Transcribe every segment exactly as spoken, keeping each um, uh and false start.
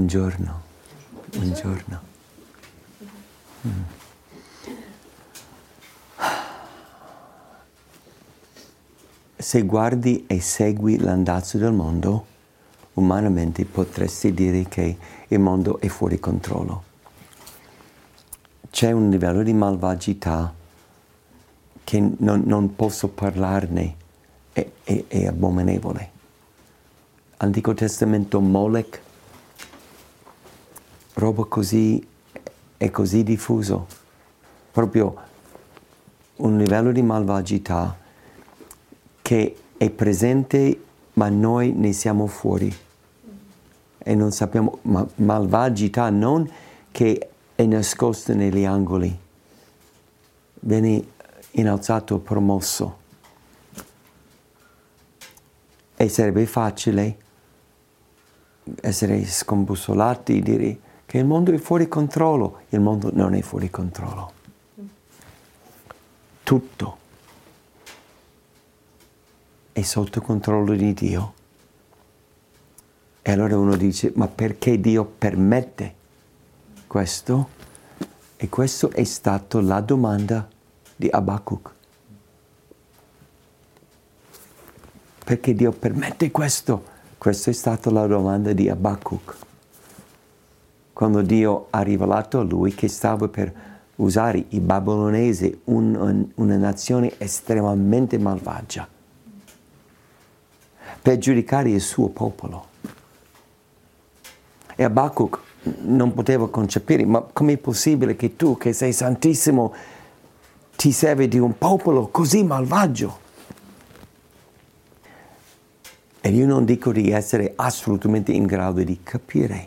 Buongiorno. Buongiorno. Mm. Se guardi e segui l'andazzo del mondo, umanamente potresti dire che il mondo è fuori controllo. C'è un livello di malvagità che non, non posso parlarne, è, è, è abominevole. Antico Testamento, Molech, roba così, è così diffuso, proprio un livello di malvagità che è presente ma noi ne siamo fuori e non sappiamo, ma malvagità non che è nascosta negli angoli, viene innalzato, promosso. E sarebbe facile essere scombussolati, dire che il mondo è fuori controllo. Il mondo non è fuori controllo. Tutto è sotto controllo di Dio. E allora uno dice, ma perché Dio permette questo? E questa è stata la domanda di Abacuc. Perché Dio permette questo? Questa è stata la domanda di Abacuc. Quando Dio ha rivelato a lui che stava per usare i babilonesi, un, un, una nazione estremamente malvagia, per giudicare il suo popolo. E Abacuc non poteva concepire, ma com'è possibile che tu, che sei santissimo, ti servi di un popolo così malvagio? E io non dico di essere assolutamente in grado di capire,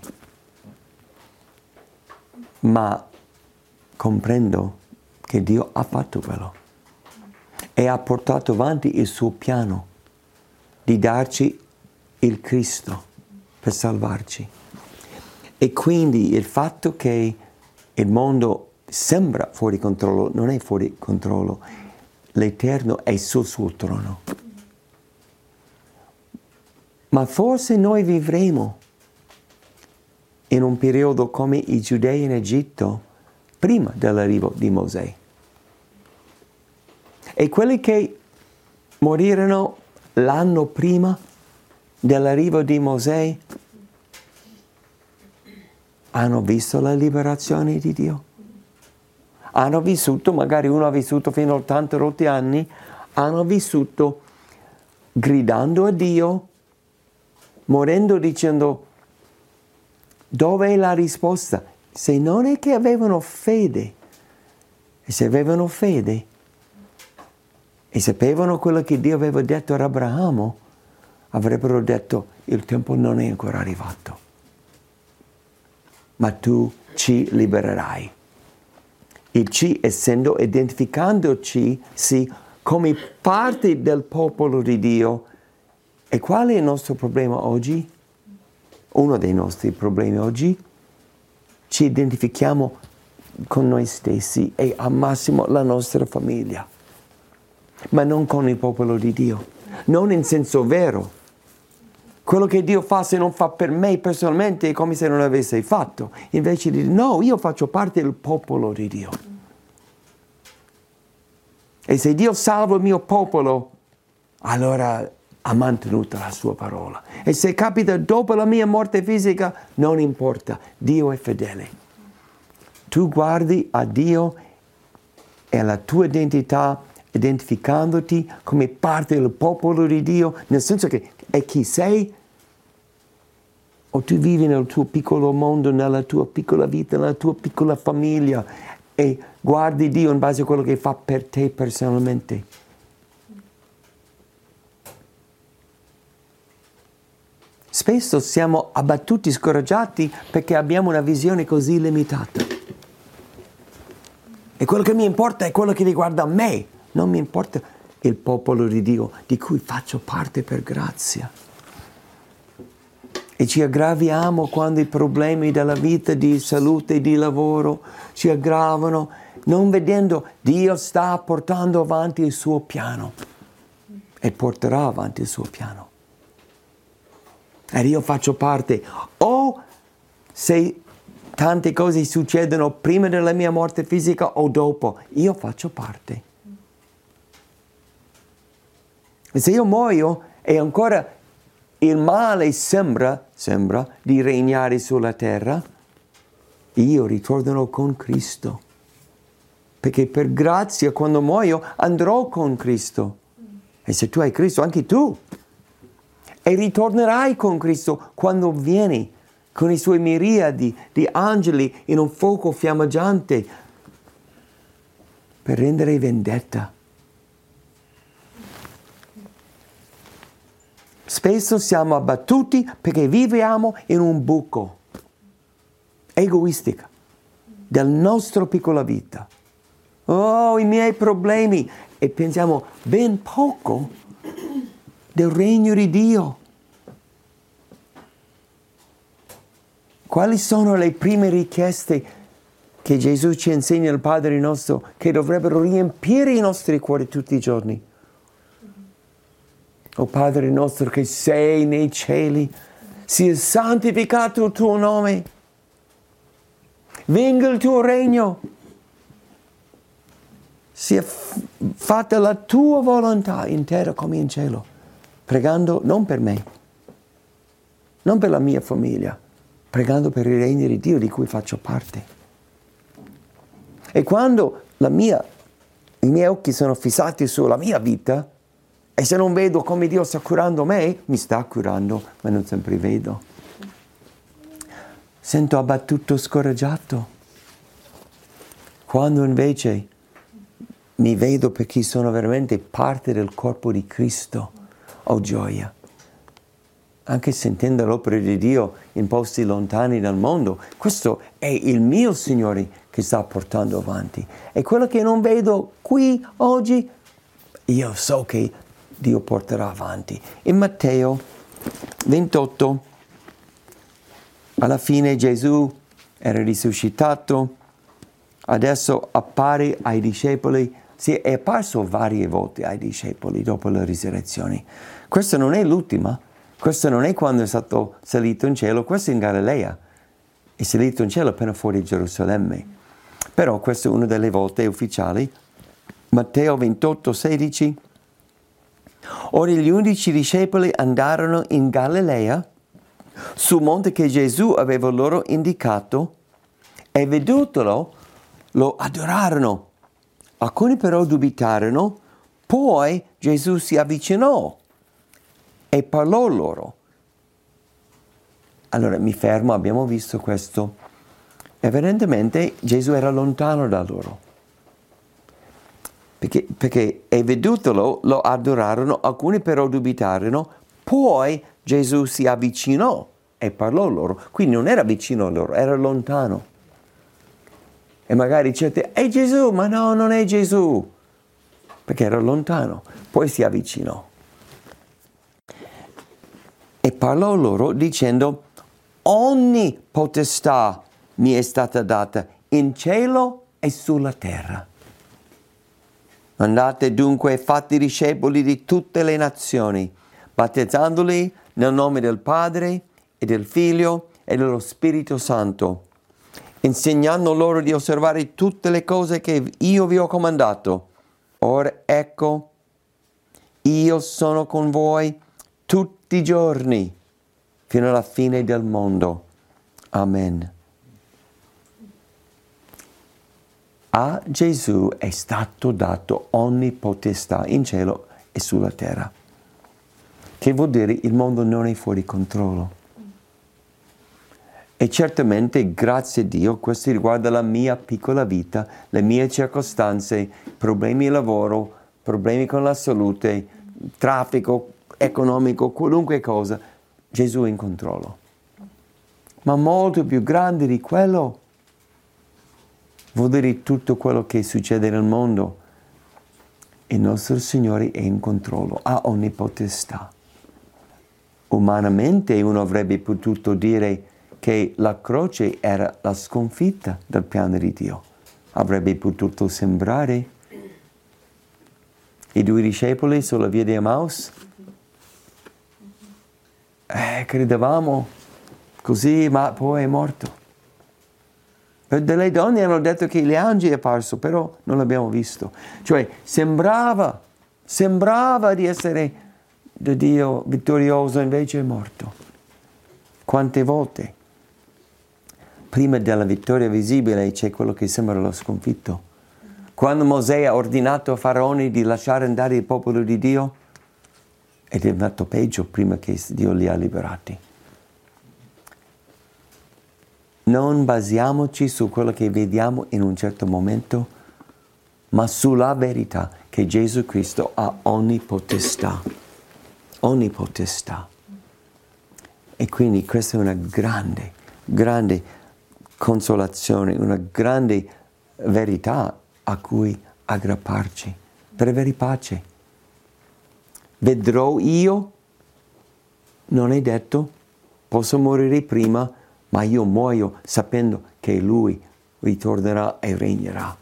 ma comprendo che Dio ha fatto quello e ha portato avanti il suo piano di darci il Cristo per salvarci. E quindi il fatto che il mondo sembra fuori controllo, non è fuori controllo. L'Eterno è sul suo trono. Ma forse noi vivremo in un periodo come i Giudei in Egitto, prima dell'arrivo di Mosè. E quelli che morirono l'anno prima dell'arrivo di Mosè hanno visto la liberazione di Dio. Hanno vissuto, magari uno ha vissuto fino a ottanta rotti anni, hanno vissuto gridando a Dio, morendo dicendo, dove è la risposta? Se non è che avevano fede, e se avevano fede, e sapevano quello che Dio aveva detto ad Abramo, avrebbero detto, il tempo non è ancora arrivato, ma tu ci libererai. Il ci essendo, identificandoci sì, come parte del popolo di Dio. E qual è il nostro problema oggi? Uno dei nostri problemi oggi? Ci identifichiamo con noi stessi e al massimo la nostra famiglia, ma non con il popolo di Dio, non in senso vero. Quello che Dio fa, se non fa per me personalmente, è come se non avesse fatto. Invece di no, io faccio parte del popolo di Dio. E se Dio salva il mio popolo, allora ha mantenuto la sua parola. E se capita dopo la mia morte fisica, non importa, Dio è fedele. Tu guardi a Dio e alla tua identità, identificandoti come parte del popolo di Dio, nel senso che è chi sei, o tu vivi nel tuo piccolo mondo, nella tua piccola vita, nella tua piccola famiglia e guardi Dio in base a quello che fa per te personalmente. Spesso siamo abbattuti, scoraggiati perché abbiamo una visione così limitata. E quello che mi importa è quello che riguarda me, non mi importa il popolo di Dio di cui faccio parte per grazia. E ci aggraviamo quando i problemi della vita, di salute e di lavoro ci aggravano, non vedendo Dio sta portando avanti il suo piano e porterà avanti il suo piano. E io faccio parte o se tante cose succedono prima della mia morte fisica o dopo, io faccio parte. E se io muoio e ancora il male sembra, sembra di regnare sulla terra, io ritornerò con Cristo. Perché per grazia, quando muoio, andrò con Cristo. E se tu hai Cristo, anche tu. E ritornerai con Cristo quando vieni con i suoi miriadi di angeli in un fuoco fiammeggiante per rendere vendetta. Spesso siamo abbattuti perché viviamo in un buco egoistico della nostra piccola vita. Oh, i miei problemi! E pensiamo ben poco del regno di Dio. Quali sono le prime richieste che Gesù ci insegna il Padre nostro che dovrebbero riempire i nostri cuori tutti i giorni? O Padre nostro che sei nei cieli, sia santificato il tuo nome, venga il tuo regno, sia f- fatta la tua volontà in terra come in cielo, pregando non per me, non per la mia famiglia, pregando per il regno di Dio di cui faccio parte. E quando la mia, i miei occhi sono fissati sulla mia vita, e se non vedo come Dio sta curando me, mi sta curando, ma non sempre vedo. Sento abbattuto, scoraggiato. Quando invece mi vedo per chi sono veramente parte del corpo di Cristo, ho gioia. Anche sentendo l'opera di Dio in posti lontani dal mondo, questo è il mio Signore che sta portando avanti. E quello che non vedo qui oggi, io so che Dio porterà avanti. In Matteo ventotto, alla fine Gesù era risuscitato, adesso appare ai discepoli, si è apparso varie volte ai discepoli dopo la risurrezione. Questa non è l'ultima, questo non è quando è stato salito in cielo, questo è in Galilea. È salito in cielo appena fuori Gerusalemme. Però questa è una delle volte ufficiali. Matteo ventotto, sedici. Ora gli undici discepoli andarono in Galilea, sul monte che Gesù aveva loro indicato, e vedutolo lo adorarono. Alcuni però dubitarono, poi Gesù si avvicinò e parlò loro. Allora mi fermo, abbiamo visto questo. Evidentemente Gesù era lontano da loro. Perché, perché e vedutolo lo adorarono, alcuni però dubitarono, poi Gesù si avvicinò e parlò loro. Quindi non era vicino a loro, era lontano. E magari dicete, è Gesù, ma no, non è Gesù, perché era lontano. Poi si avvicinò e parlò loro dicendo, ogni potestà mi è stata data in cielo e sulla terra. Andate dunque e fate discepoli di tutte le nazioni, battezzandoli nel nome del Padre e del Figlio e dello Spirito Santo, insegnando loro di osservare tutte le cose che io vi ho comandato. Ora ecco, io sono con voi tutti i giorni, fino alla fine del mondo. Amen. A Gesù è stato dato ogni potestà in cielo e sulla terra. Che vuol dire il mondo non è fuori controllo. E certamente, grazie a Dio, questo riguarda la mia piccola vita, le mie circostanze, problemi di lavoro, problemi con la salute, traffico economico, qualunque cosa. Gesù è in controllo. Ma molto più grande di quello vuol dire tutto quello che succede nel mondo. Il nostro Signore è in controllo, ha ogni potestà. Umanamente uno avrebbe potuto dire che la croce era la sconfitta del piano di Dio. Avrebbe potuto sembrare. I due discepoli sulla via di Emmaus, eh, credevamo Così, ma poi è morto. Delle donne hanno detto che gli angeli è apparso, però non l'abbiamo visto. Cioè, sembrava, sembrava di essere di Dio vittorioso, invece è morto. Quante volte? Prima della vittoria visibile c'è quello che sembra lo sconfitto. Quando Mosè ha ordinato a Faraone di lasciare andare il popolo di Dio, è diventato peggio prima che Dio li ha liberati. Non basiamoci su quello che vediamo in un certo momento, ma sulla verità che Gesù Cristo ha ogni potestà. Ogni potestà. E quindi questa è una grande, grande consolazione, una grande verità a cui aggrapparci per avere pace. Vedrò io, non è detto, posso morire prima, ma io muoio sapendo che Lui ritornerà e regnerà.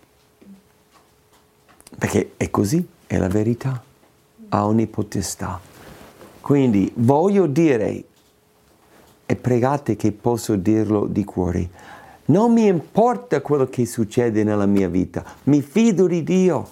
Perché è così, è la verità, ha ogni potestà. Quindi voglio dire, e pregate che posso dirlo di cuore, non mi importa quello che succede nella mia vita, mi fido di Dio.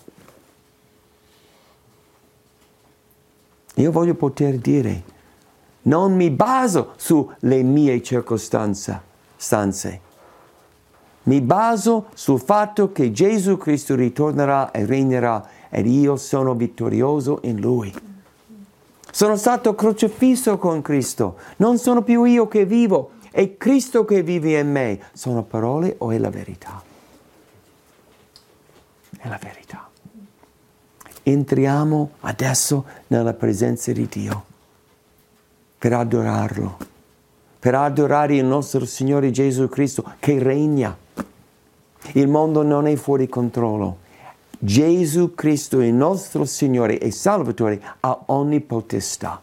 Io voglio poter dire, non mi baso sulle mie circostanze, stanze. Mi baso sul fatto che Gesù Cristo ritornerà e regnerà ed io sono vittorioso in Lui. Sono stato crocifisso con Cristo, non sono più io che vivo, è Cristo che vive in me. Sono parole o è la verità? È la verità. Entriamo adesso nella presenza di Dio per adorarlo, per adorare il nostro Signore Gesù Cristo che regna. Il mondo non è fuori controllo. Gesù Cristo, il nostro Signore e Salvatore, ha ogni potestà.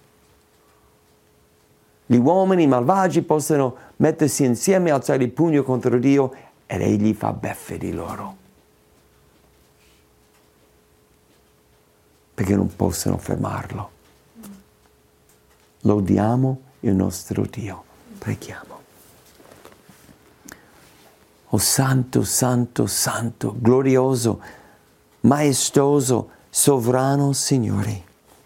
Gli uomini malvagi possono mettersi insieme, alzare il pugno contro Dio ed Egli fa beffe di loro. Perché non possono fermarlo. Lodiamo il nostro Dio. Preghiamo. Oh Santo, Santo, Santo, glorioso, maestoso, sovrano Signore.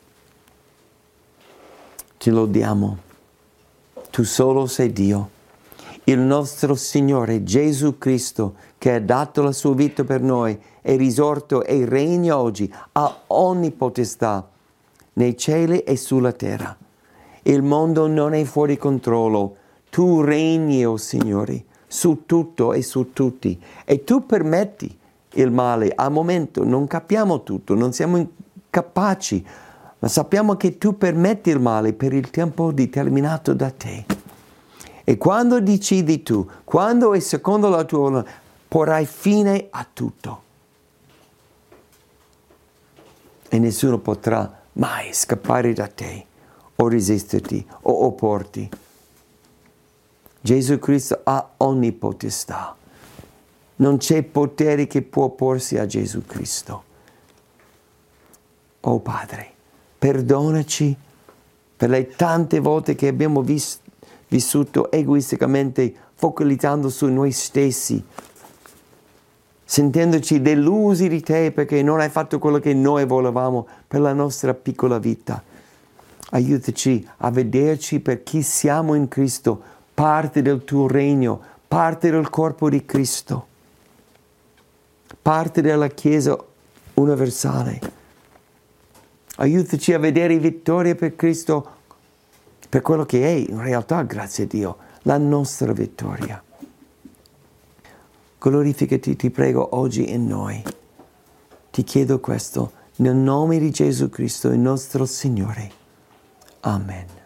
Ti lodiamo. Tu solo sei Dio. Il nostro Signore Gesù Cristo, che ha dato la sua vita per noi, è risorto e regna oggi, ha ogni potestà nei cieli e sulla terra. Il mondo non è fuori controllo. Tu regni, oh Signore, su tutto e su tutti. E tu permetti il male. Al momento non capiamo tutto, non siamo incapaci, ma sappiamo che tu permetti il male per il tempo determinato da te. E quando decidi tu, quando è secondo la tua volontà, porrai fine a tutto. E nessuno potrà mai scappare da te, o resisterti, o opporti. Gesù Cristo ha ogni potestà. Non c'è potere che può opporsi a Gesù Cristo. Oh Padre, perdonaci per le tante volte che abbiamo vis- vissuto egoisticamente, focalizzando su noi stessi, sentendoci delusi di te perché non hai fatto quello che noi volevamo per la nostra piccola vita. Aiutaci a vederci per chi siamo in Cristo, parte del tuo regno, parte del corpo di Cristo, parte della Chiesa universale. Aiutaci a vedere vittoria per Cristo, per quello che è in realtà, grazie a Dio, la nostra vittoria. Glorificati, ti prego, oggi in noi. Ti chiedo questo nel nome di Gesù Cristo, il nostro Signore. Amen.